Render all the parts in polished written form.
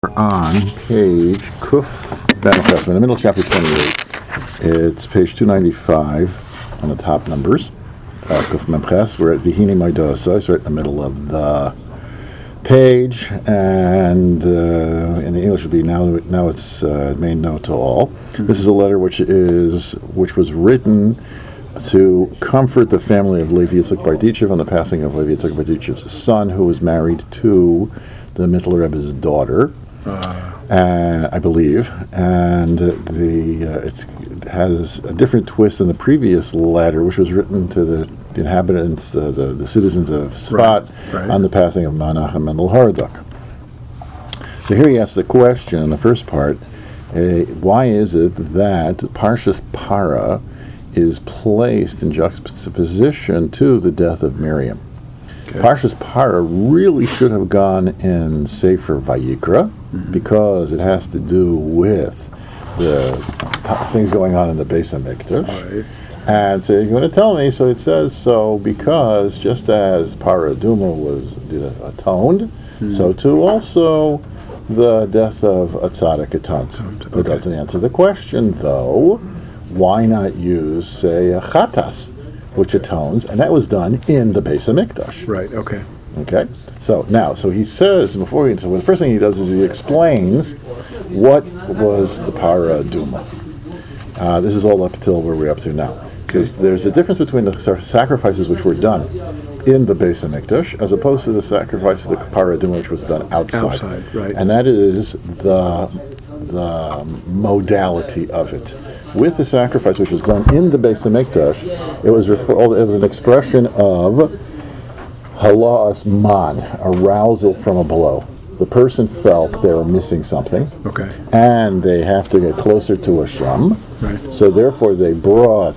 On page Kuf Benefes, in the middle of chapter 28. It's page 295 on the top numbers. Kuf Memches. We're at Vihini Maidosa. So we're at the middle of the page, and in the English would be now it's made known to all. Mm-hmm. This is a letter which was written to comfort the family of Levi Yitzchak Bardichev on the passing of Levi Yitzchak Bardichev's son, who was married to the Mittler Rebbe's daughter. I believe, and it has a different twist than the previous letter, which was written to the inhabitants, the citizens of Sfat, right. On the passing of Menachem Mendel Harduk. So here he asks the question in the first part: why is it that Parshas Para is placed in juxtaposition to the death of Miriam? Okay. Parshas Para really should have gone in Sefer Vayikra, mm-hmm. because it has to do with the things going on in the Beis HaMikdash. Right. And so you're going to tell me, so it says so because just as Para Aduma was atoned, mm-hmm. so too also the death of a tzaddik atoned. Okay. That doesn't answer the question, though. Why not use, say, a chatas, which atones, and that was done in the Beis HaMikdash. Right, okay. Okay? So he says, the first thing he does is he explains what was the Para Aduma. This is all up till where we're up to now. He says there's a difference between the sacrifices which were done in the Beis HaMikdash as opposed to the sacrifice of the Para Aduma which was done outside. Right. And that is the modality of it. With the sacrifice which was done in the Beis HaMikdash, it was an expression of hala'as man, arousal from a blow. The person felt they were missing something, okay, and they have to get closer to Hashem. Right. So therefore, they brought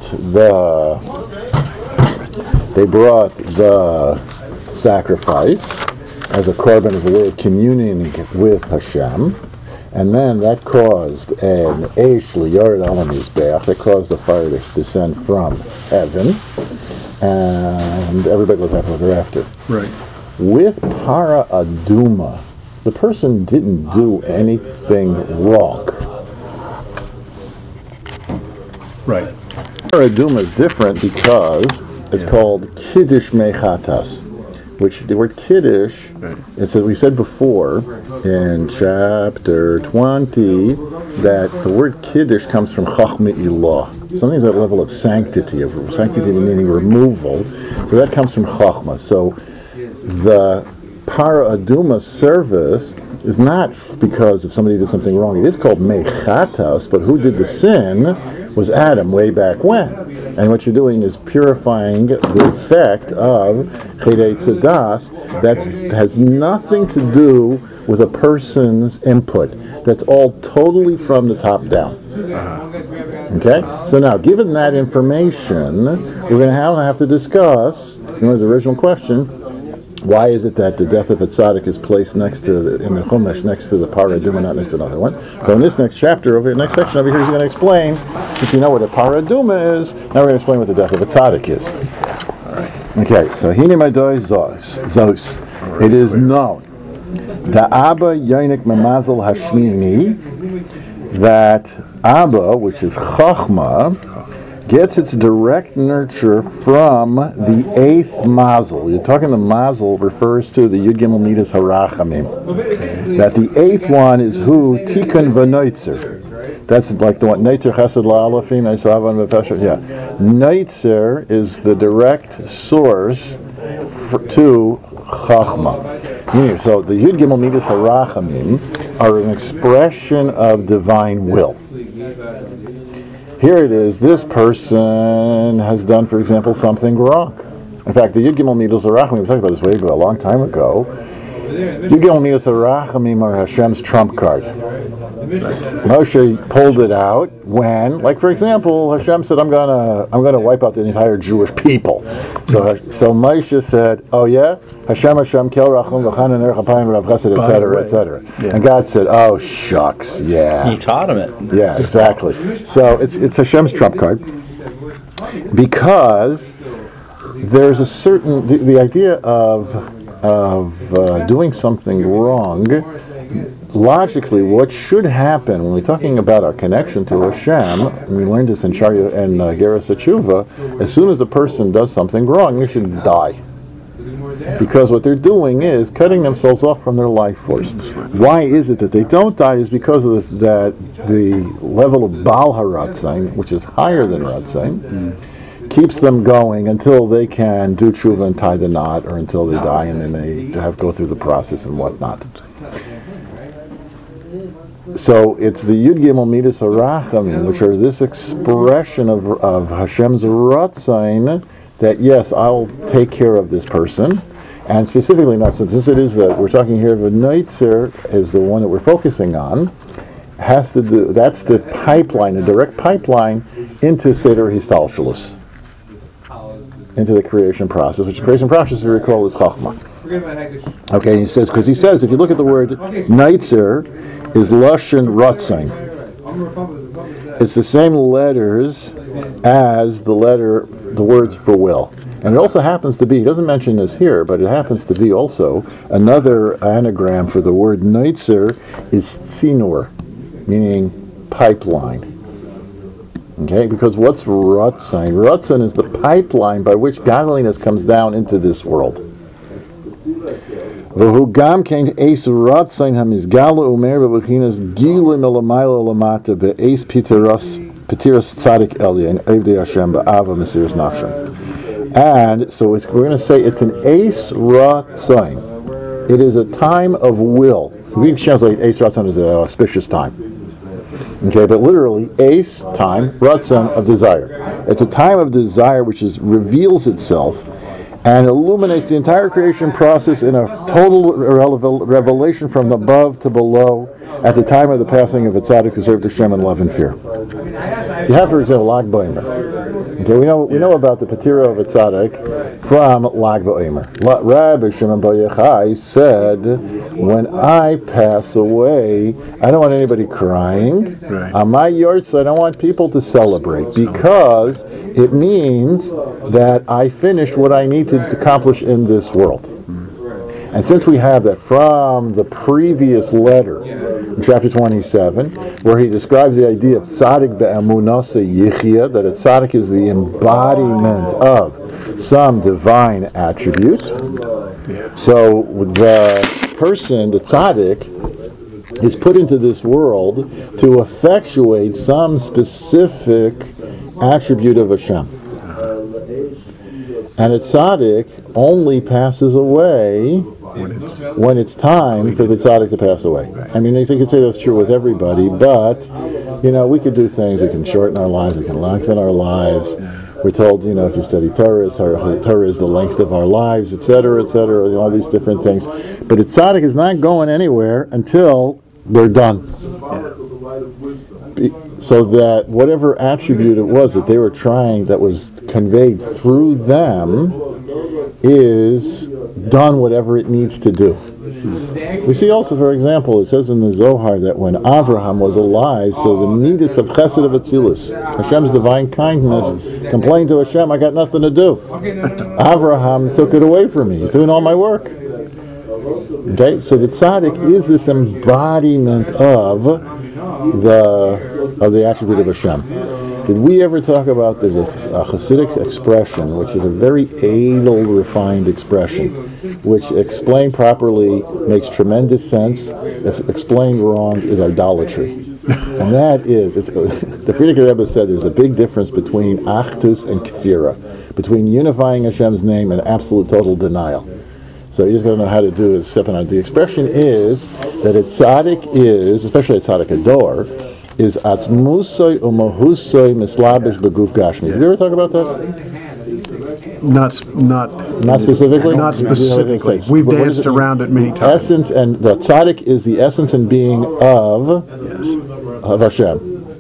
the sacrifice as a korban of a way of communing with Hashem. And then that caused an eish liyared al mizbeach, that caused the fire to descend from heaven, and everybody lived happily ever after. Right. With Para Aduma, the person didn't do anything wrong. Right. Para Aduma is different because it's called Kiddush Mechatas, which the word Kiddush, right. It's as we said before in chapter 20, that the word Kiddush comes from Chachma Ilah. Something's at a level of sanctity meaning removal. So that comes from Chachma. So the Para Aduma service is not because if somebody did something wrong. It is called Mechatas, but who did the sin was Adam way back when. And what you're doing is purifying the effect of Chedei Tzadas that has nothing to do with a person's input. That's all totally from the top down. Okay? So now, given that information, we're going to have to discuss, the original question, why is it that the death of a tzaddik is placed in the Chumash next to the Para Aduma, not next to another one? So in this next chapter, next section over here, he's going to explain, if you know what a Para Aduma is, now we're going to explain what the death of a tzaddik is. All right. Okay, so Hine Maidoi Zos. It is known, the Abba Yonik Mamazal Hashmini, that Abba, which is Chachma, gets its direct nurture from the eighth mazel. You're talking the mazel refers to the Yud Gimel Midas Harachamim. That the eighth one is who? Tikkun v'noitzer. That's like the one, Neitzer Chesed La'alafim, Eisavan v'Fesher. Yeah. Neitzer is the direct source to Chachma. So the Yud Gimel Midas Harachamim are an expression of divine will. Here it is, this person has done, for example, something wrong. In fact, the Yud Gimel Midas Harachamim, we talked about this way a long time ago. Yud Gimel Midas Harachamim are Hashem's trump card. Moshe pulled it out when, like for example, Hashem said, I'm gonna wipe out the entire Jewish people. So Moshe said, oh yeah? Hashem, Kel Rachum, V'chanan Erech Apayim, V'rav Chesed, etc., etc. And God said, oh shucks, yeah. He taught him it. Yeah, exactly. So it's Hashem's trump card. Because there's a certain, the idea of doing something wrong logically, what should happen when we're talking about our connection to Hashem, and we learned this in Sharia and Geras HaTshuva, as soon as a person does something wrong, they should die. Because what they're doing is cutting themselves off from their life force. Why is it that they don't die? Is because of this, that the level of Baal HaRatzain, which is higher than Ratzain, keeps them going until they can do tshuva and tie the knot, or until they die, and then they go through the process and whatnot. So it's the Yud Gimel Midas HaRachamim, which are this expression of Hashem's Ratzain, that yes, I'll take care of this person. And specifically, now since it is that we're talking here of a Neitzer is the one that we're focusing on, has to do, that's the pipeline, the direct pipeline into Seder Histalshelus, into the creation process, which the creation process, if you recall, is Chachma. Okay, he says, because he says, if you look at the word Neitzer, is Lashon Ratzain. It's the same letters as the words for will. And it also happens to be, he doesn't mention this here, but it happens to be also another anagram for the word Neitzer is Tzinor, meaning pipeline. Okay, because what's Ratzain? Ratzain is the pipeline by which godliness comes down into this world. V'hu gam kein eis Ratzain hamizgala umer b'bechinas gilui melamayla lamata be'eis pitiras tzadik elyon evdei Hashem ba'ava mesiras nafshem. And so we're going to say it's an eis Ratzain. It is a time of will. We can translate eis Ratzain as an auspicious time. Okay, but literally, ace, time, ratzon, of desire. It's a time of desire which reveals itself and illuminates the entire creation process in a total revelation from above to below at the time of the passing of a tzaddik who served Hashem in love and fear. So you have, for example, Lag BaOmer. Okay, we know about the Patira of a tzaddik from Lag BaOmer. Rabbi Shimon Bar Yochai said, when I pass away, I don't want anybody crying. Right. On my yahrzeit, I don't want people to celebrate, because it means that I finished what I need to accomplish in this world. And since we have that from the previous letter, in chapter 27, where he describes the idea of tzaddik be'emunasa yichya, that a tzaddik is the embodiment of some divine attribute. So the person, the tzaddik, is put into this world to effectuate some specific attribute of Hashem. And a tzaddik only passes away when it's time for the tzaddik to pass away. I mean, you could say that's true with everybody, but, we could do things. We can shorten our lives. We can lengthen our lives. We're told, if you study Torah is the length of our lives, etc., all these different things. But a tzaddik is not going anywhere until they're done. So that whatever attribute it was that they were trying, that was conveyed through them, is done whatever it needs to do. We see also, for example, it says in the Zohar that when Avraham was alive, so the midas of Chesed of Atzilus, Hashem's divine kindness, complained to Hashem, I got nothing to do. Avraham took it away from me. He's doing all my work. Okay, so the tzaddik is this embodiment of the attribute of Hashem. Did we ever talk about, there's a Hasidic expression, which is a very edel, refined expression, which explained properly makes tremendous sense, if explained wrong is idolatry. And that is, the Frierdiker Rebbe said there's a big difference between Achdus and Kfira, between unifying Hashem's name and absolute total denial. So you just got to know how to do it, step on. The expression is that a tzaddik is, especially a tzaddik ador, is atzmusoi u'mahusoi mislabish beguf gashmi. Did you ever talk about that? Not specifically? Not specifically. We've danced around it many times. Essence, and the tzaddik is the essence and being of Hashem.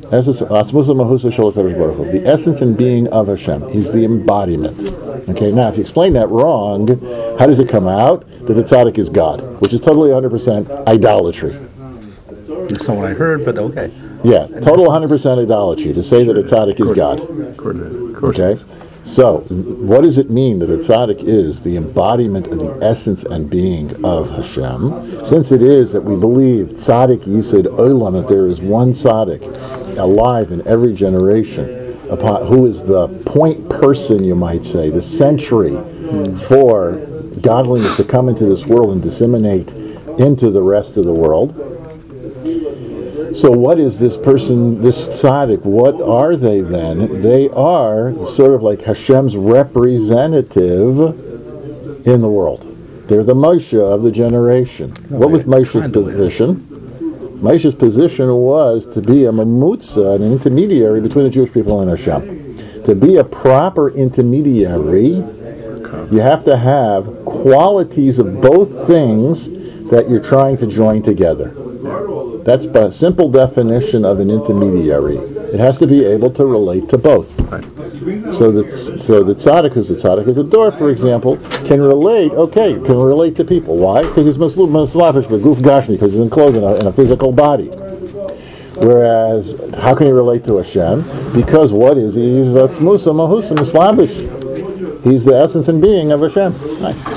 The essence and being of Hashem. He's the embodiment. Okay, now if you explain that wrong, how does it come out? That the tzaddik is God, which is totally 100% idolatry. That's not what I heard, but okay. Yeah, total 100% idolatry to say that a tzaddik is God. Of course. Okay? So, what does it mean that a tzaddik is the embodiment of the essence and being of Hashem? Since it is that we believe tzaddik yisod olam, that there is one tzaddik alive in every generation, who is the point person, you might say, the sentry for godliness to come into this world and disseminate into the rest of the world. So what is this person, this tzaddik, what are they then? They are sort of like Hashem's representative in the world. They're the Moshe of the generation. What was Moshe's position? Moshe's position was to be a mamutza, an intermediary between the Jewish people and Hashem. To be a proper intermediary, you have to have qualities of both things that you're trying to join together. That's a simple definition of an intermediary. It has to be able to relate to both. Right. So the tzaddik, who's the tzaddik at the door, for example, can relate to people. Why? Because he's maslavish, guf gashmi, because he's enclosed in a physical body. Whereas, how can he relate to Hashem? Because what is he? He's atzmusa mahusa mislavish. He's the essence and being of Hashem. Nice.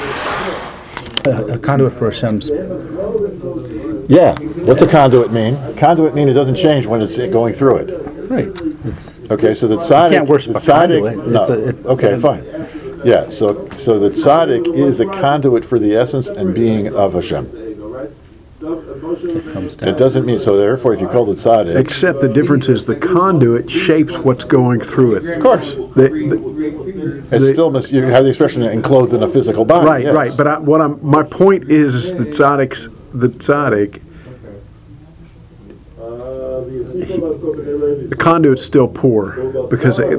A conduit for Hashem's. Yeah. What's a conduit mean? Conduit mean it doesn't change when it's going through it. Right. Okay, so the tzaddik. You can't worship a conduit. No. Okay, fine. Yeah. So the tzaddik is a conduit for the essence and being of Hashem. It doesn't mean so. Therefore, if you call it tzaddik, except the difference is the conduit shapes what's going through it. Of course, you have the expression enclosed in a physical body. Right, yes. right. But my point is the tzaddik. The conduit's still poor because the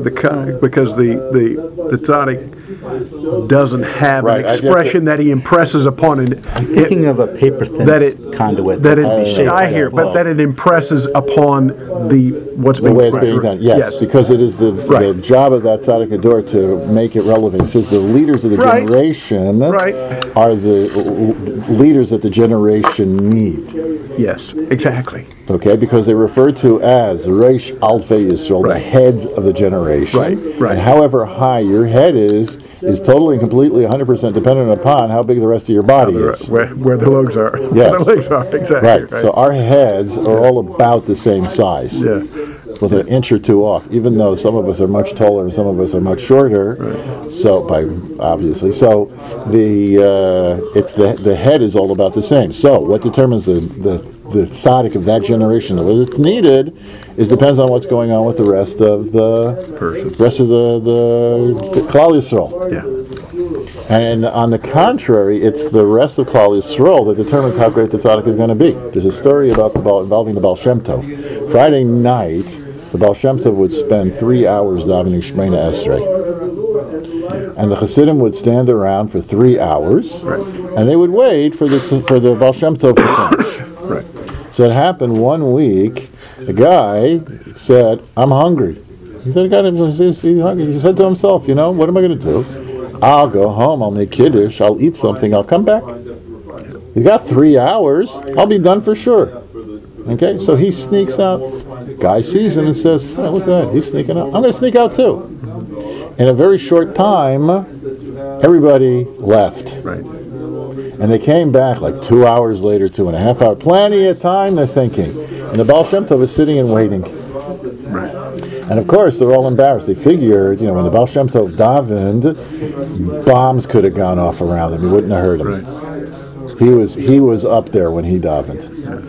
tzaddik doesn't have an expression that he impresses upon it. I'm thinking of a paper thin conduit. That it impresses upon what's being the way it's being done. Yes, because it is the job of that tzaddik ador to make it relevant. It says the leaders of the generation are the leaders that the generation need. Yes, exactly. Okay, because they're referred to as Reish Alfei Yisrael, the heads of the generation. Right. And however high your head is totally and completely 100% dependent upon how big the rest of your body is. Where the legs are. Yes. Where the legs are, exactly. Right. So our heads are all about the same size. Yeah. With an inch or two off, even though some of us are much taller and some of us are much shorter. Right. So the head is all about the same. So what determines the tzaddik of that generation, whether it's needed, depends on what's going on with the rest of the Klal Yisrael. Yeah. And on the contrary, it's the rest of Klal Yisrael that determines how great the tzaddik is going to be. There's a story involving the Baal Shem Tov. Friday night, the Baal Shem Tov would spend 3 hours davening Shemona Esrei. And the Hasidim would stand around for 3 hours, and they would wait for the Baal Shem Tov to finish. Right. So it happened one week. The guy said, "I'm hungry." He said, "He's hungry." He said to himself, what am I going to do? I'll go home, I'll make Kiddush, I'll eat something, I'll come back. You got 3 hours, I'll be done for sure. Okay, so he sneaks out. Guy sees him and says, "Oh, look at that, he's sneaking out. I'm going to sneak out too." In a very short time, everybody left. Right. And they came back like 2 hours later, 2.5 hours. Plenty of time, they're thinking. And the Baal Shem Tov was sitting and waiting. Right. And of course, they're all embarrassed. They figured, when the Baal Shem Tov davened, bombs could have gone off around him. He wouldn't have heard him. Right. He was up there when he davened.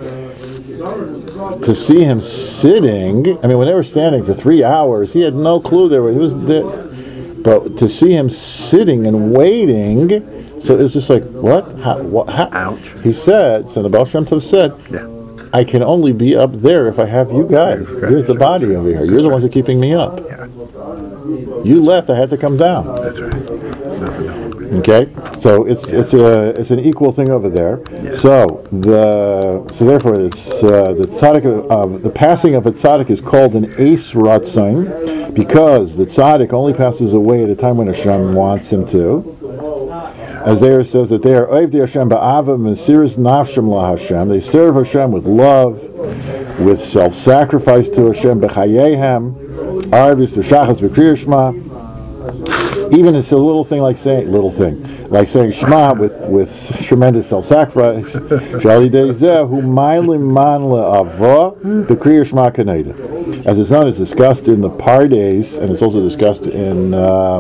To see him sitting, when they were standing for 3 hours, he had no clue he was there. But to see him sitting and waiting, so it's just like, what? How? Ouch. He said, so the Baal Shem Tov said, I can only be up there if I have you guys. You're the body over here. You're the ones who are keeping me up. Yeah. You left, I had to come down. That's right. Okay, so it's an equal thing over there. Yeah. So therefore it's the tzaddik of the passing of a tzaddik is called an eis ratzon, because the tzaddik only passes away at a time when Hashem wants him to. As there says that they are oivdei Hashem ba'ava mesiras nafshem la Hashem. They serve Hashem with love, with self-sacrifice to Hashem b'chayehem, arvis v'shachas v'kriyas shema. Even it's a little thing like saying Shema with tremendous self-sacrifice. Shali Dezeh Hu Mailim Man LeAva B'Kriyas Shema Kaneda. As it's known, it's discussed in the Pardes, and it's also discussed in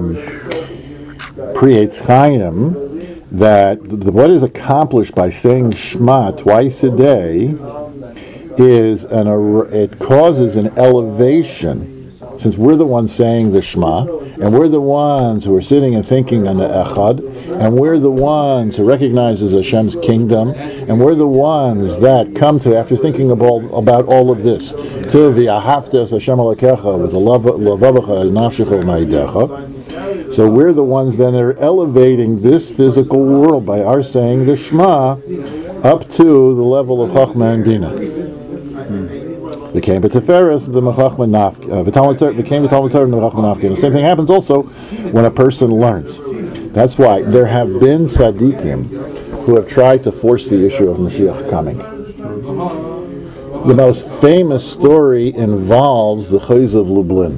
Pri Eitz Chaim, that what is accomplished by saying Shema twice a day is it causes an elevation. Since we're the ones saying the Shema, and we're the ones who are sitting and thinking on the Echad, and we're the ones who recognizes Hashem's kingdom, and we're the ones that come to, after thinking about all of this, to v'ahavta Hashem Elokecha with the lavavecha nafshecha ma'adecha. So we're the ones that are elevating this physical world by our saying the Shema up to the level of Chachma and Bina. Became a Tiferes the Mechachma Nafka. Became a Talmud Torah the Mechachma Nafka. The same thing happens also when a person learns. That's why there have been tzaddikim who have tried to force the issue of Mashiach coming. The most famous story involves the Chayz of Lublin.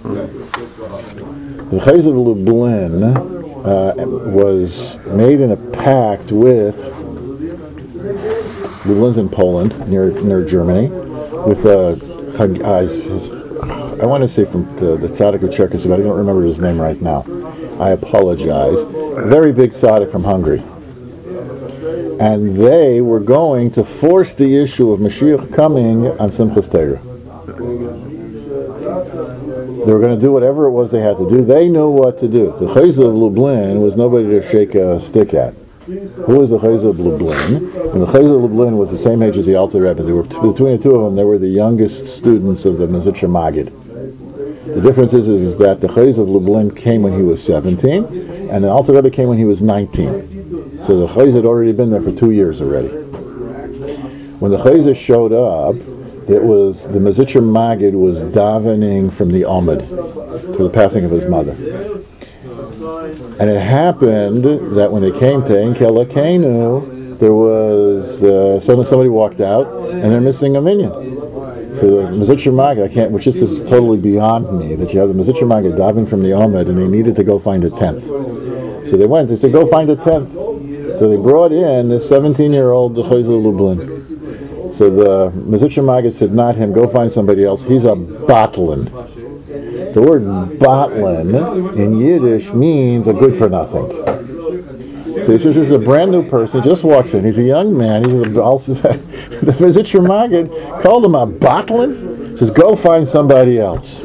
The Chayz of Lublin was made in a pact with Lublin's in Poland, near Germany, with I want to say from the tzaddik of Cherkasy, but I don't remember his name right now. I apologize. A very big tzaddik from Hungary. And they were going to force the issue of Mashiach coming on Simchas Torah. They were going to do whatever it was they had to do. They knew what to do. The Chayz of Lublin was nobody to shake a stick at. Who was the Chayz of Lublin? And the Chayz of Lublin was the same age as the Alter Rebbe. They were between the two of them. They were the youngest students of the Mezritcher Maggid. The difference is that the Chayz of Lublin came when he was 17, and the Alter Rebbe came when he was 19. So the Chayz had already been there for 2 years already. When the Chayz showed up, it was the Mezritcher Maggid was davening from the Amud for the passing of his mother. And it happened that when they came to Ein Kelakenu, there was somebody walked out, and they're missing a minion. So the Mezritcher Maggid, which is totally beyond me, that you have the Mezritcher Maggid davening from the Amud, and they needed to go find a tenth. So they went. They said, "Go find a tenth." So they brought in this 17-year-old the Chayz of Lublin. So the Mezritcher Maggid said, "Not him. Go find somebody else. He's a batlin." The word batlin in Yiddish means a good for nothing. So he says this is a brand new person. He just walks in. He's a young man. The Mezritcher Maggid called him a batlin. He says, "Go find somebody else."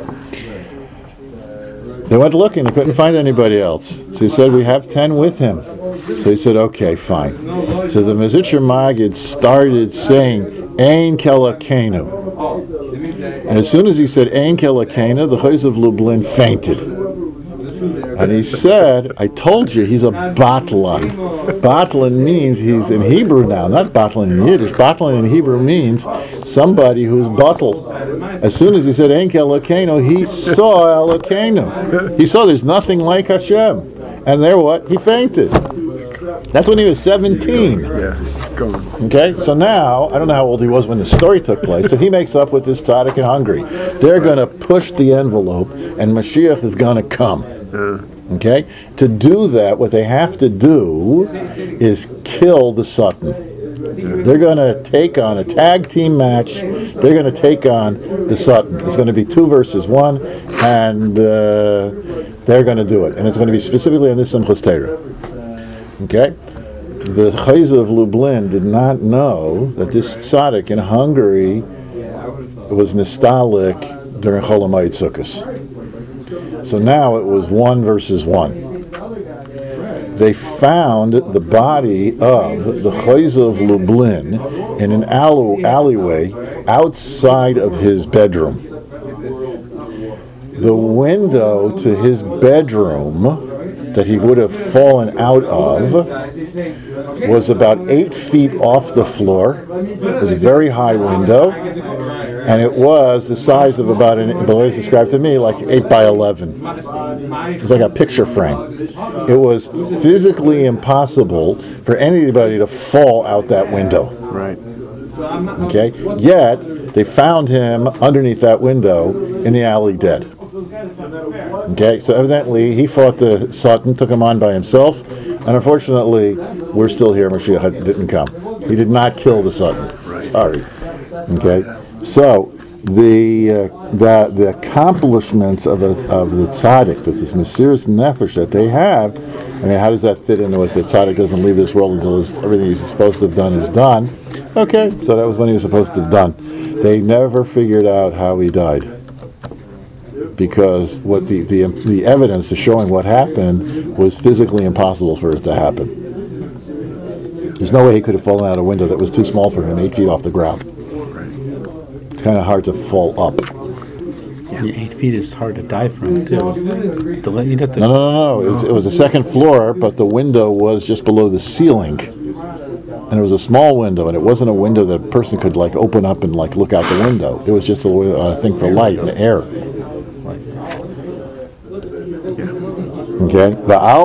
They went looking. They couldn't find anybody else. So he said, "We have 10 with him." So he said, "Okay, fine." So the Mezritcher Maggid started saying, "Ein Kelakenu." And as soon as he said Ein Kelakenu, the Chayz of Lublin fainted. And he said, "I told you he's a batlan." Batlan means he's in Hebrew now, not batlan in Yiddish. Batlan in Hebrew means somebody who's bottled. As soon as he said Ein Kelakenu, he saw Elokeinu. He saw there's nothing like Hashem. And there what? He fainted. That's when he was 17. Okay, so now, I don't know how old he was when the story took place, so he makes up with this tzaddik in Hungary. They're going to push the envelope, and Mashiach is going to come. Okay? To do that, what they have to do is kill the Satan. They're going to take on a tag team match. They're going to take on the Satan. It's going to be 2 versus 1, and they're going to do it. And it's going to be specifically on this Simchas Torah. Okay? The Chayz of Lublin did not know that this tzaddik in Hungary was nostalgic during Chol HaMoed Sukkos. So now it was 1 versus 1. They found the body of the Chayz of Lublin in an alleyway outside of his bedroom. The window to his bedroom that he would have fallen out of was about 8 feet off the floor. It was a very high window, and it was the size of about, the way it's described to me, like 8 by 11. It was like a picture frame. It was physically impossible for anybody to fall out that window. Right. Okay? Yet, they found him underneath that window in the alley dead. Okay, so evidently he fought the Satan, took him on by himself, and unfortunately, we're still here. Mashiach didn't come. He did not kill the Satan. Sorry. Okay, so the accomplishments of the tzaddik with this Mesiras Nefesh that they have. I mean, how does that fit in with the tzaddik doesn't leave this world until everything he's supposed to have done is done? Okay, so that was when he was supposed to have done. They never figured out how he died, because what the evidence is showing what happened was physically impossible for it to happen. There's no way he could have fallen out a window that was too small for him, 8 feet off the ground. It's kind of hard to fall up. Yeah, 8 feet is hard to die from, too. No. It was a second floor, but the window was just below the ceiling. And it was a small window, and it wasn't a window that a person could open up and look out the window. It was just a thing for light and air. Okay.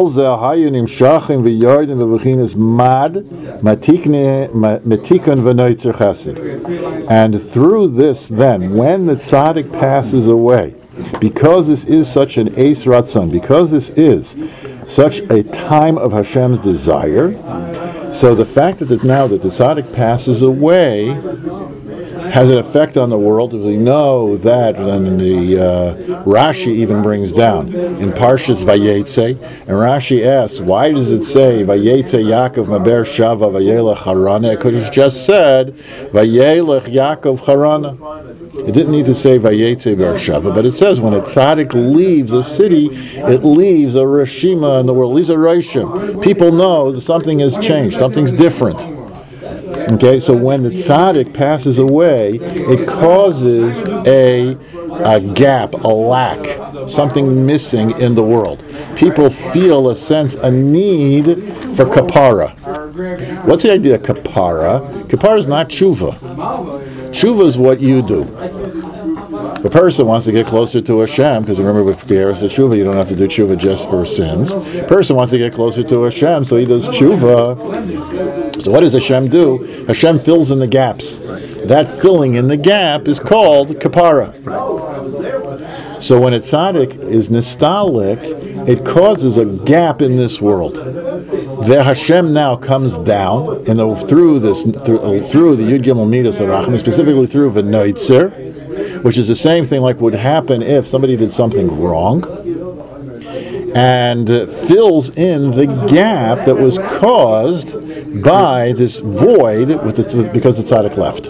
And through this, then, when the tzaddik passes away, because this is such an Eis Ratzon, because this is such a time of Hashem's desire, so the fact that now that the tzaddik passes away has an effect on the world. We know that, and the Rashi even brings down in Parshas Vayetze, and Rashi asks, why does it say Vayetze Yaakov Maber Shava Vayelech Harana? It could have just said Vayelech Yaakov Harana. It didn't need to say Vayetze Beersheva, but it says when a tzaddik leaves a city, it leaves a reshima in the world, leaves a reshim. People know that something has changed, something's different. Okay, so when the tzaddik passes away, it causes a gap, a lack, something missing in the world. People feel a sense, a need for kapara. What's the idea of kapara? Kapara is not tshuva. Tshuva is what you do. The person wants to get closer to Hashem, because remember with Pierre's the tshuva, you don't have to do tshuva just for sins. The person wants to get closer to Hashem, so he does tshuva. So what does Hashem do? Hashem fills in the gaps. That filling in the gap is called kapara. So when a tzaddik is nostalgic, it causes a gap in this world. The Hashem now comes down through the Yud Gimel Midas HaRachman, specifically through V'noitzer, which is the same thing like would happen if somebody did something wrong, and fills in the gap that was caused by this void because the tzaddik left.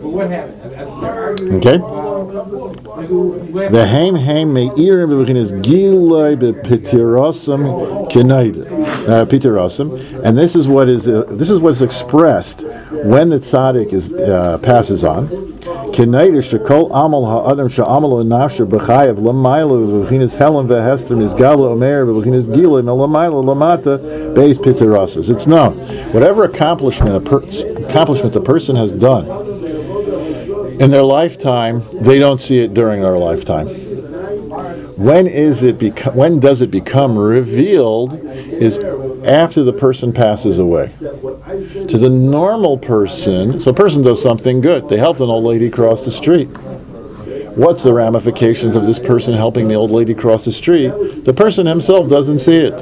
Okay? The heim meirim bebechinas giloi bepitirosam kenaida pitirosam, and this is what is expressed when the tzaddik passes on. Kenaida shekol amal ha'adam she'amal nafshe b'chayav lamayla bebechinas helam vehester mizgala omer bebechinas giloi melamayla lamata beis pitirosas. It's known whatever accomplishment the person has done in their lifetime, they don't see it during our lifetime. When does it become revealed? Is after the person passes away. To the normal person, so a person does something good. They helped an old lady cross the street. What's the ramifications of this person helping the old lady cross the street? The person himself doesn't see it.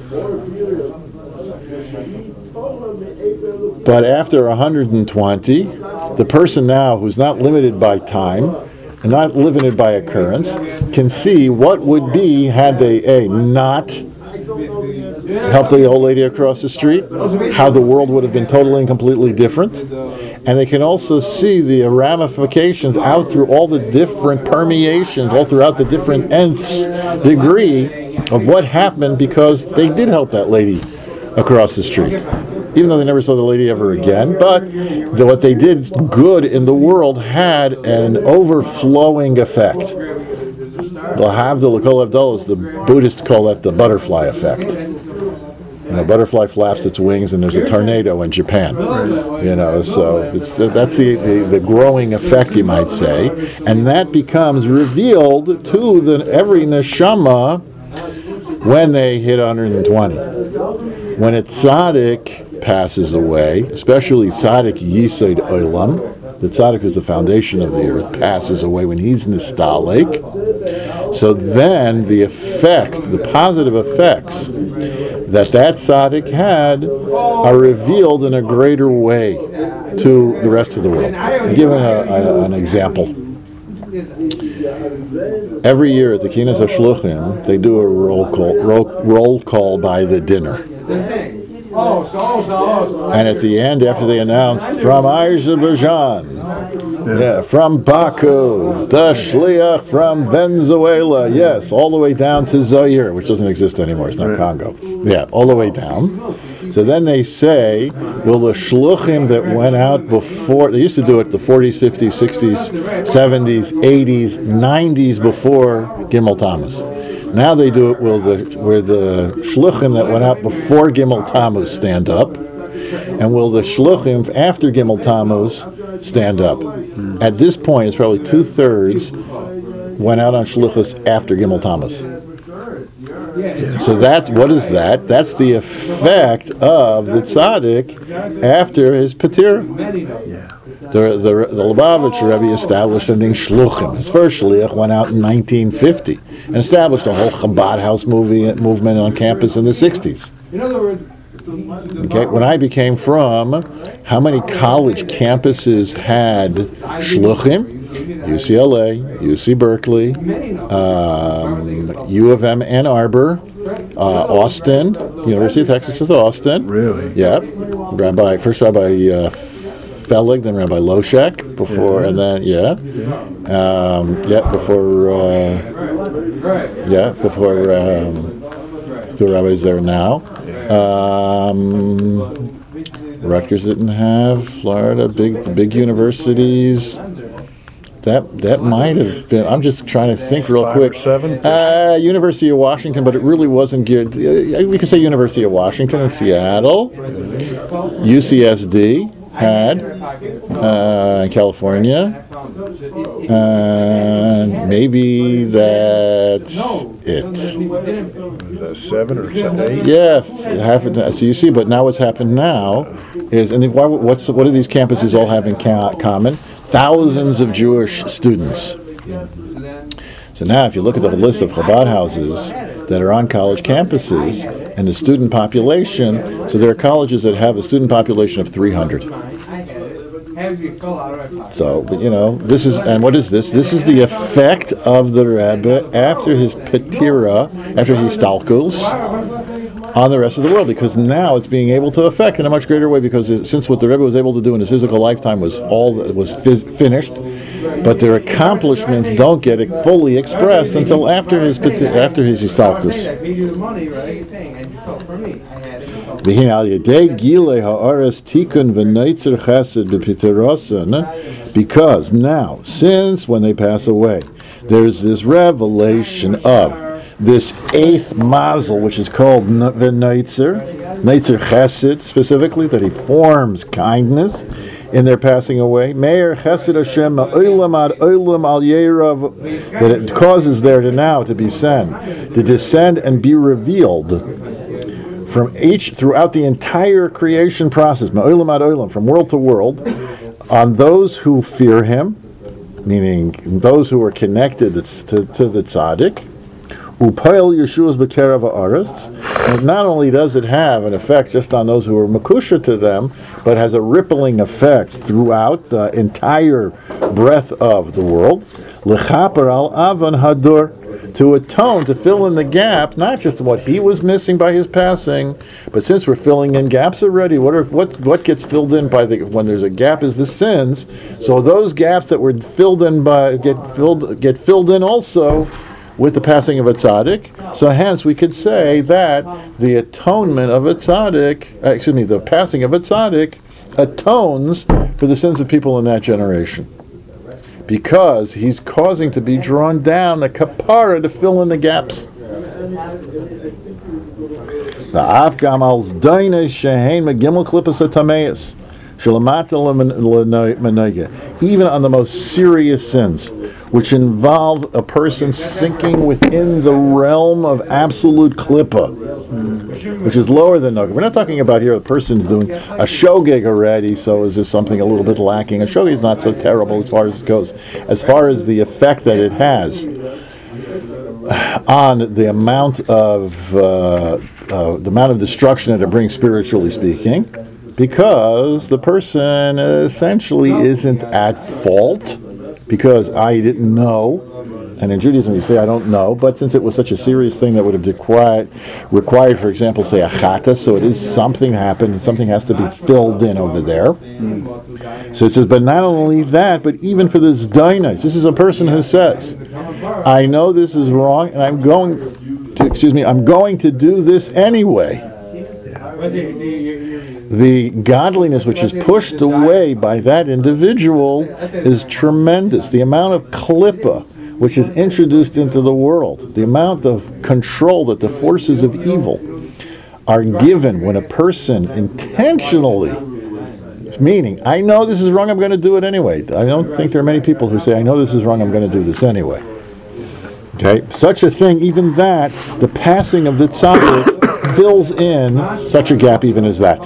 But after 120, the person now who's not limited by time and not limited by occurrence can see what would be had they not helped the old lady across the street, how the world would have been totally and completely different. And they can also see the ramifications out through all the different permeations, all throughout the different nths degree of what happened because they did help that lady across the street. Even though they never saw the lady ever again, but what they did good in the world had an overflowing effect. The Buddhists call that the butterfly effect. A butterfly flaps its wings and there's a tornado in Japan. So that's the growing effect, you might say. And that becomes revealed to every neshama when they hit 120. When a tzaddik passes away, especially tzaddik yisod olam, the tzaddik who's the foundation of the earth, passes away, when he's nistalik, so then the effect, the positive effects that tzaddik had are revealed in a greater way to the rest of the world. I'll give an example. Every year at the Kinas HaShluchim, they do a roll call by the dinner. And at the end, after they announced from Azerbaijan, from Baku, the Shliach from Venezuela, yes, all the way down to Zaire, which doesn't exist anymore, it's not Congo. Yeah, all the way down. So then they say, will the shluchim that went out before, they used to do it the 40s, 50s, 60s, 70s, 80s, 90s before Gimel Tammuz. Now they do it where the shluchim that went out before Gimel Tammuz stand up, and will the shluchim after Gimel Tammuz stand up. At this point, it's probably 2/3 went out on shluchus after Gimel Tammuz. So what is that? That's the effect of the tzaddik after his patira. The Lubavitcher Rebbe established something shluchim. His first shliach went out in 1950 and established a whole Chabad house movement on campus in the 60s. Okay, when I became from, how many college campuses had shluchim? UCLA, UC Berkeley, U of M Ann Arbor, Austin, University of Texas at Austin. Really? Yeah. First Rabbi Felig, then Rabbi Loshek, before, and then, before the rabbis there now. Rutgers didn't have, Florida, big universities. That might have been. I'm just trying to think real quick. 5 or 7. University of Washington, but it really wasn't geared. We could say University of Washington in Seattle. UCSD had in California, and maybe that's it. 7 or 8. Yeah, it happened. So you see, but now what's happened now is, and what do these campuses all have in common? Thousands of Jewish students. So now if you look at the list of Chabad houses that are on college campuses and the student population, so there are colleges that have a student population of 300. So, this is, and what is this? This is the effect of the Rebbe after his petira, after his stalkus, on the rest of the world, because now it's being able to affect in a much greater way, because since what the Rebbe was able to do in his physical lifetime was finished, but their accomplishments don't get fully expressed until after his histalkus. Because now, since when they pass away, there's this revelation of this eighth mazel, which is called Neitzer Chesed, specifically, that he forms kindness in their passing away. Meir Chesed Hashem Olam Ad Olam Al Yerav, that it causes there to descend and be revealed throughout the entire creation process, Ma'olam Ad Olam, from world to world, on those who fear him, meaning those who are connected to the tzaddik. Upayel Yeshua's B'Kerav Ha'aretz. And not only does it have an effect just on those who are makusha to them, but has a rippling effect throughout the entire breadth of the world. L'chaper al avan hadur, to atone, to fill in the gap, not just what he was missing by his passing, but since we're filling in gaps already, what gets filled in when there's a gap is the sins. So those gaps that were filled in get filled in also with the passing of a tzaddik. So hence we could say that the atonement of a tzaddik, the passing of a tzaddik atones for the sins of people in that generation, because he's causing to be drawn down the kapara to fill in the gaps. Even on the most serious sins, which involve a person sinking within the realm of absolute klippa, which is lower than Noga. We're not talking about here a person's doing a shogeg already, so is this something a little bit lacking? A shogeg is not so terrible as far as it goes. As far as the effect that it has on the amount of destruction that it brings spiritually speaking, because the person essentially isn't at fault because I didn't know. And in Judaism we say I don't know, but since it was such a serious thing that would have required, for example, say a chata, so it is something happened and something has to be filled in over there. So it says, but not only that, but even for this dinais, this is a person who says, I know this is wrong and I'm going to do this anyway. The godliness which is pushed away by that individual is tremendous. The amount of klippa which is introduced into the world, the amount of control that the forces of evil are given when a person intentionally, meaning, I know this is wrong, I'm going to do it anyway. I don't think there are many people who say, I know this is wrong, I'm going to do this anyway. Okay, such a thing, even that, the passing of the tzaddik fills in such a gap even as that.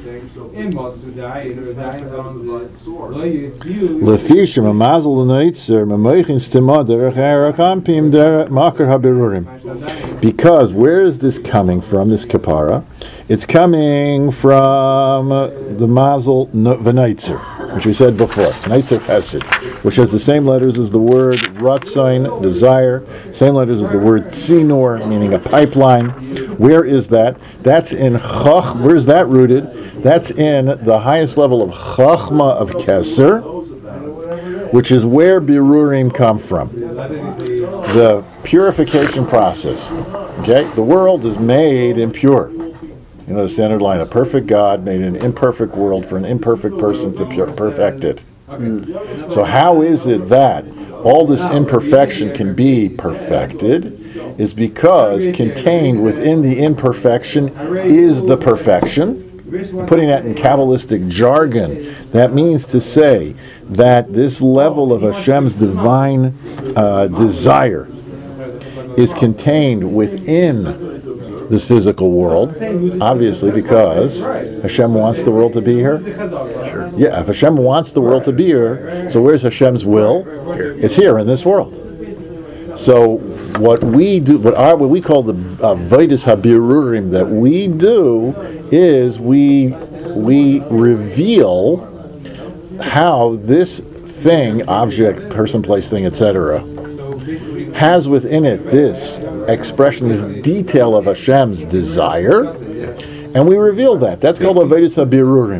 Because where is this coming from, this kapara? It's coming from the mazel v'neitzer, which we said before, neitzer chesed, which has the same letters as the word ratzain, desire, same letters as the word tzinor, meaning a pipeline. Where is that? That's in chach. Where is that rooted? That's in the highest level of chachma of keser, which is where birurim come from. The purification process. Okay, the world is made impure. You know the standard line: a perfect God made an imperfect world for an imperfect person to perfect it. So how is it that all this imperfection can be perfected? Is because contained within the imperfection is the perfection. Putting that in Kabbalistic jargon, that means to say that this level of Hashem's divine desire is contained within this physical world, obviously because Hashem wants the world to be here. Sure. Yeah, if Hashem wants the world to be here, so where's Hashem's will? It's here in this world. So what we do, what we call the Avodas HaBirurim that we do is we reveal how this thing, object, person, place, thing, etc., has within it this expression, this detail of Hashem's desire, and we reveal that. That's called Avodas HaBirurim.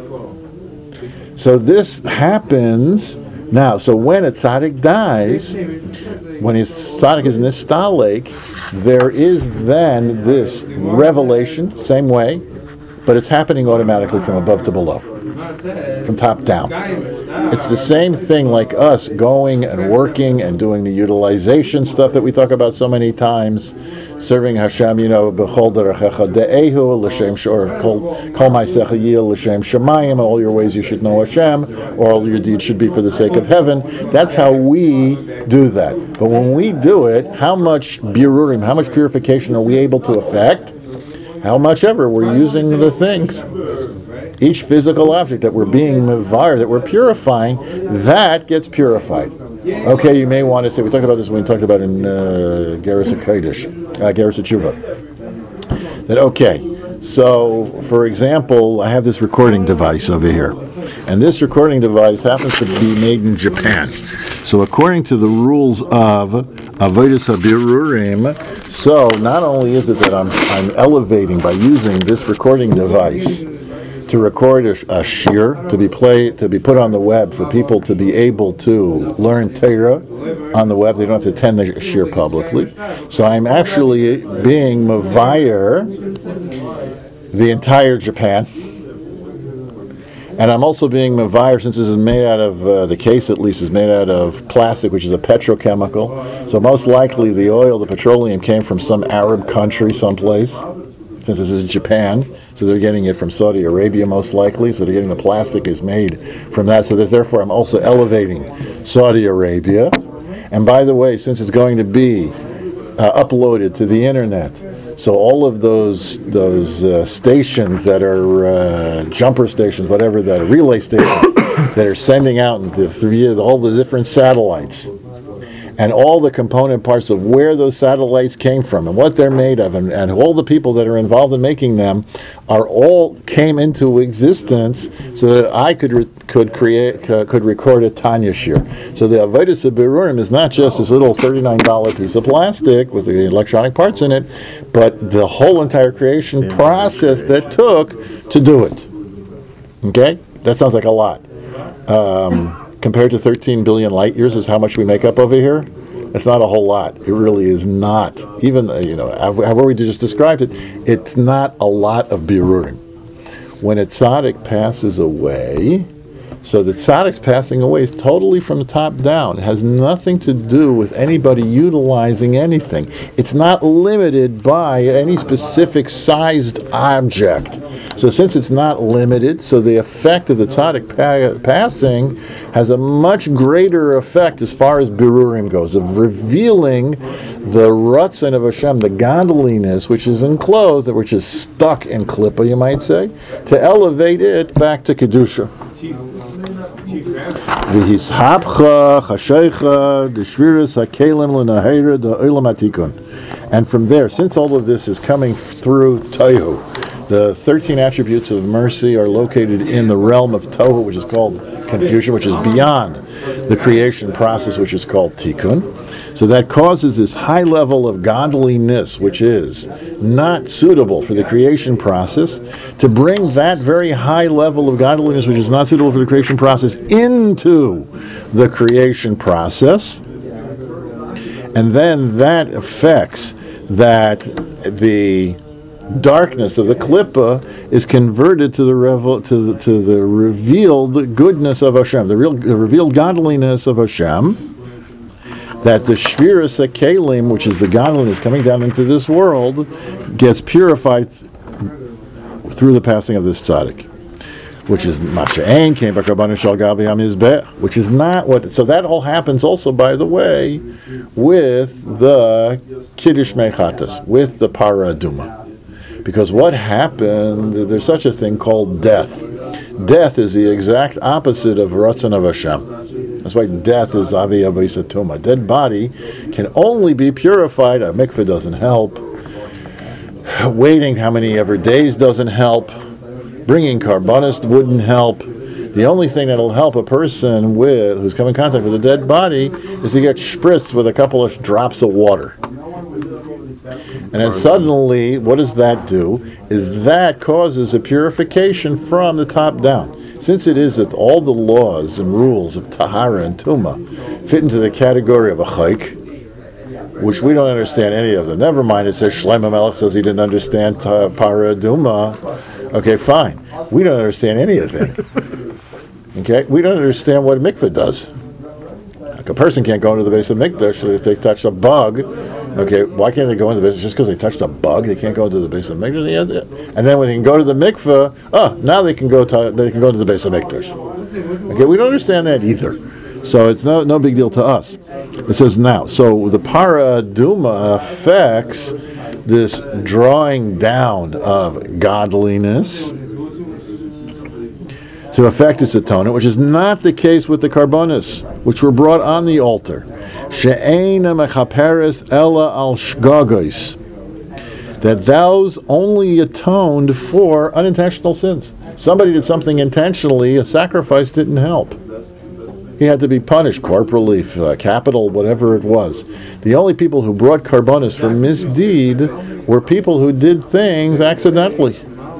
So this happens now. So when a tzaddik dies, when his tzaddik is in this star lake, there is then this revelation, same way, but it's happening automatically from above to below, from top down. It's the same thing like us going and working and doing the utilization stuff that we talk about so many times, serving Hashem, b'chol derechecha de'ehu, l'shem shor, kol ma'asecha yil, l'shem shemayim, all your ways you should know Hashem, or all your deeds should be for the sake of heaven. That's how we do that. But when we do it, how much birurim, how much purification are we able to effect? How much ever we're using the things. Each physical object that we're being mevar, that we're purifying, that gets purified. Okay, you may want to say, we talked about this when we talked about in Geras HaKodesh, Geras HaTshuva. That, okay, so, for example, I have this recording device over here. And this recording device happens to be made in Japan. So according to the rules of Avodas HaBirurim, so not only is it that I'm elevating by using this recording device to record a shir, to be put on the web for people to be able to learn Torah on the web. They don't have to attend the shir publicly. So I'm actually being mevayer the entire Japan. And I'm also being mevayer, since this is made out of, the case at least is made out of plastic, which is a petrochemical. So most likely the oil, the petroleum came from some Arab country someplace, since this is Japan. So they're getting it from Saudi Arabia most likely. So they're getting the plastic is made from that. So therefore I'm also elevating Saudi Arabia. And by the way, since it's going to be uploaded to the internet, So all of those stations that are jumper stations, whatever, that are relay stations that are sending out through all the different satellites, and all the component parts of where those satellites came from and what they're made of, and all the people that are involved in making them, came into existence so that I could record a Tanya shir. So the Avodas Birurim is not just this little $39 piece of plastic with the electronic parts in it, but the whole entire creation process that took to do it. Okay, that sounds like a lot. Compared to 13 billion light years is how much we make up over here. It's not a whole lot. It really is not. Even, however we just described it, it's not a lot of birurim. When a tzaddik passes away, so the tzaddik's passing away is totally from the top down. It has nothing to do with anybody utilizing anything. It's not limited by any specific sized object. So since it's not limited, so the effect of the tzaddik passing has a much greater effect as far as birurim goes, of revealing the ratzon of Hashem, the godliness which is enclosed, which is stuck in klippa, you might say, to elevate it back to kedusha. And from there, since all of this is coming through Tohu, the 13 attributes of mercy are located in the realm of Tohu, which is called confusion, which is beyond the creation process, which is called Tikkun. So that causes this high level of godliness, which is not suitable for the creation process, to bring that very high level of godliness, which is not suitable for the creation process, into the creation process. And then that affects that the darkness of the klippa is converted to the revealed goodness of Hashem, the revealed godliness of Hashem. That the shviras hakelim, which is the godliness coming down into this world, gets purified through the passing of this tzaddik, which is masha'ain came back rabbanan shal gabi hamizbeh, which is not what. So that all happens also, by the way, with the kiddush mechatas, with the para aduma. Because what happened, there's such a thing called death. Death is the exact opposite of ratzon of Hashem. That's why death is avi avisatuma. A dead body can only be purified. A mikveh doesn't help. Waiting how many ever days doesn't help. Bringing karbanis wouldn't help. The only thing that'll help a person who's come in contact with a dead body is to get spritzed with a couple of drops of water. And then suddenly, what does that do? Is that causes a purification from the top down. Since it is that all the laws and rules of Tahara and Tuma fit into the category of a chayk, which we don't understand any of them. Never mind, it says Shlomo Melech says he didn't understand Para Duma. Okay, fine. We don't understand any of it. Okay, we don't understand what a mikveh does. Like a person can't go into the base of mikdash if they touched a bug. Okay, why can't they go into the base just because they touched a bug? They can't go into the base of mikdash. And then when they can go to the mikveh, now they can go to the base of mikdash. Okay, we don't understand that either. So it's no big deal to us. It says now, so the para duma affects this drawing down of godliness to affect its atonement, which is not the case with the karbonis, which were brought on the altar. She'ena mechaperes ella al shgagos, that those only atoned for unintentional sins. Somebody did something intentionally, a sacrifice didn't help. He had to be punished corporally, capital, whatever it was. The only people who brought karbonis for misdeed were people who did things accidentally.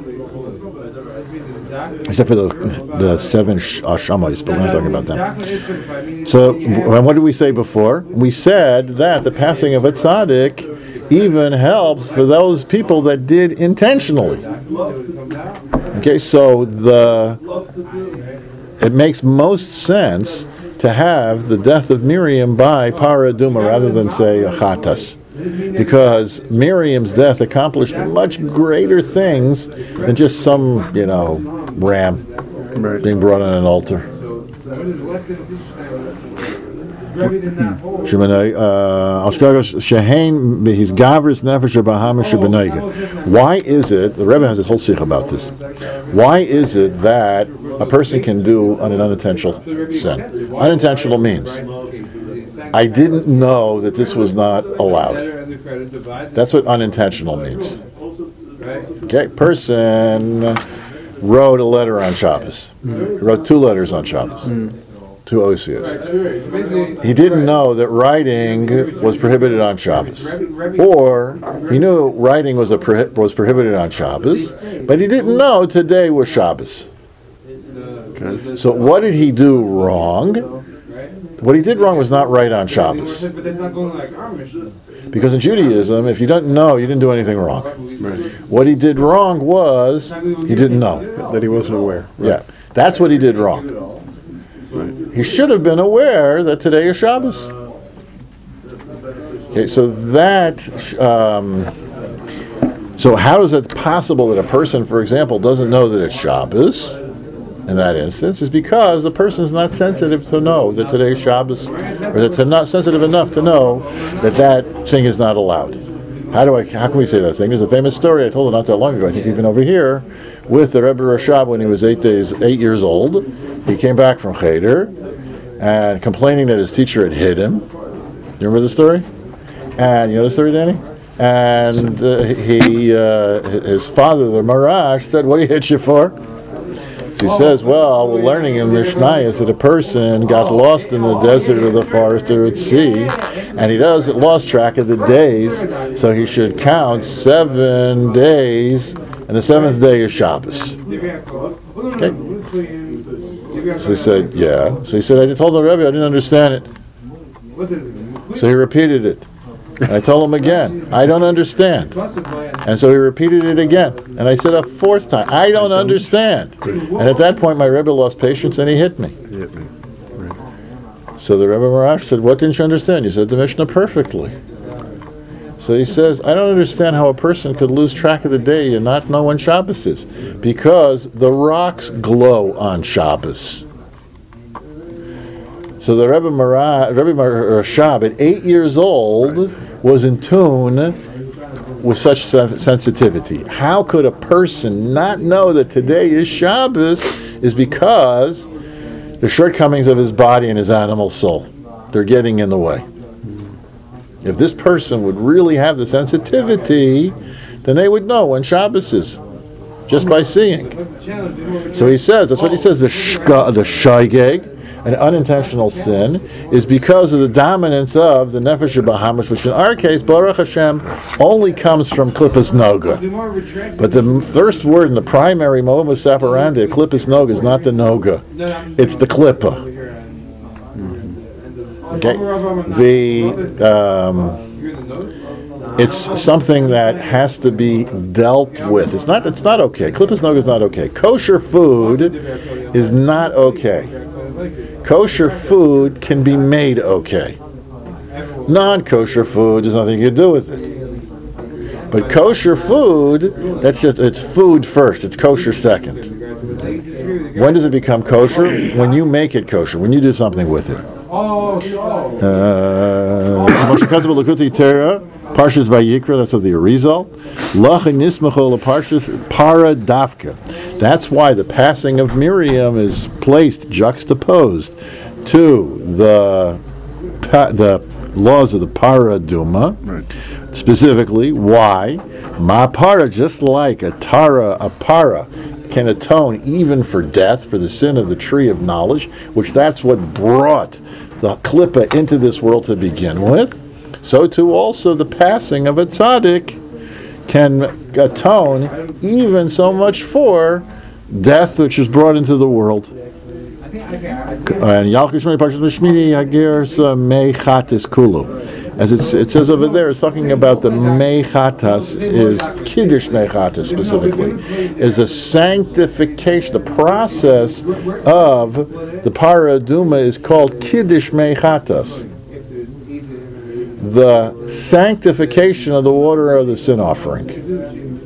Except for the seven shammais, but we're not talking about them. So, what did we say before? We said that the passing of a tzaddik even helps for those people that did intentionally. Okay, so it makes most sense to have the death of Miriam by para duma rather than say chatas, because Miriam's death accomplished much greater things than just some, ram being brought on an altar. Shebenay, Alshkagos Shehain Behis Gavris Nefesh Bahamish Shebenayga. Why is it, the Rebbe has this whole sikh about this, why is it that a person can do an unintentional sin? Unintentional means, I didn't know that this was not allowed. That's what unintentional means. Okay, person wrote a letter on Shabbos. He wrote 2 letters on Shabbos. 2 osios. He didn't know that writing was prohibited on Shabbos, or he knew writing was prohibited on Shabbos, but he didn't know today was Shabbos. So what did he do wrong? What he did wrong was not write on Shabbos, because in Judaism, if you don't know, you didn't do anything wrong. What he did wrong was he didn't know That he wasn't aware. Yeah, that's what he did wrong. He should have been aware that today is Shabbos. Okay, so that, so how is it possible that a person, for example, doesn't know that it's Shabbos in that instance? Is because the person is not sensitive to know that today is Shabbos, or that they're not sensitive enough to know that that thing is not allowed. How can we say that thing? There's a famous story I told it not that long ago, I think even over here, with the Rebbe Rashab when he was 8 years old. He came back from Cheder and complaining that his teacher had hit him. You remember the story? And you know the story, Danny? And his father, the Marash, said, "What did he hit you for?" So he says, "Well, we're learning in Mishnayos that a person got lost in the desert or the forest or at sea, and he lost track of the days, so he should count 7 days, and the 7th day is Shabbos." Okay. So he said, yeah. So he said, I told the Rebbe I didn't understand it. So he repeated it. And I told him again, I don't understand. And so he repeated it again. And I said a 4th time, I don't understand. And at that point, my Rebbe lost patience and he hit me. So the Rebbe Marash said, what didn't you understand? You said the Mishnah perfectly. So he says, I don't understand how a person could lose track of the day and not know when Shabbos is, because the rocks glow on Shabbos. So the Rebbe Rashab, at 8 years old, was in tune with such sensitivity. How could a person not know that today is Shabbos? Is because the shortcomings of his body and his animal soul, they're getting in the way. If this person would really have the sensitivity, then they would know when Shabbos is, just by seeing. So he says, that's what he says, the shaygeg, an unintentional sin, is because of the dominance of the nefesh bahamish, which in our case, Baruch Hashem, only comes from klippas noga. But the first word in the primary moment of saparanda, klippas noga, is not the noga, it's the klippa. Okay, it's something that has to be dealt with. It's not okay. Klippas noga is not okay. Kosher food is not okay. Kosher food can be made okay. Non-kosher food, there's nothing you can do with it. But kosher food, it's food first. It's kosher second. When does it become kosher? When you make it kosher. When you do something with it. Parshas Vayikra, that's of the Arizal. Lachin nismachol parshas para dafka. That's why the passing of Miriam is placed juxtaposed to the laws of the para duma. Right. Specifically, why? Ma para, just like a para can atone even for death, for the sin of the tree of knowledge, which that's what brought the klippa into this world to begin with. So too also the passing of a tzaddik can atone even so much for death which is brought into the world. And Yalkishmei Parshas Mishmini Hagir Mei Chatas Kulu. As it says over there, it's talking about the Mei Chatas, is Kiddush Mei Chatas specifically, is a sanctification. The process of the Paraduma is called Kiddush Mei Chatas. The sanctification of the water of the sin offering.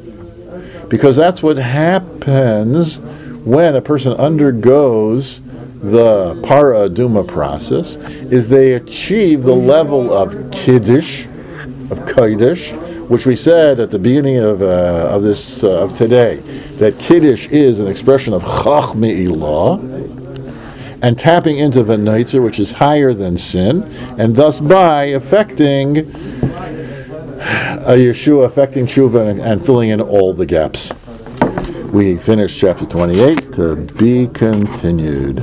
Because that's what happens when a person undergoes the Para Aduma process is they achieve the level of Kiddush, of Kodesh, which we said at the beginning of today, that Kiddush is an expression of Chachmei Ilah, and tapping into V'naitzer, which is higher than sin, and thus by affecting a Yeshua, affecting Tshuva, and filling in all the gaps. We finished chapter 28, to be continued.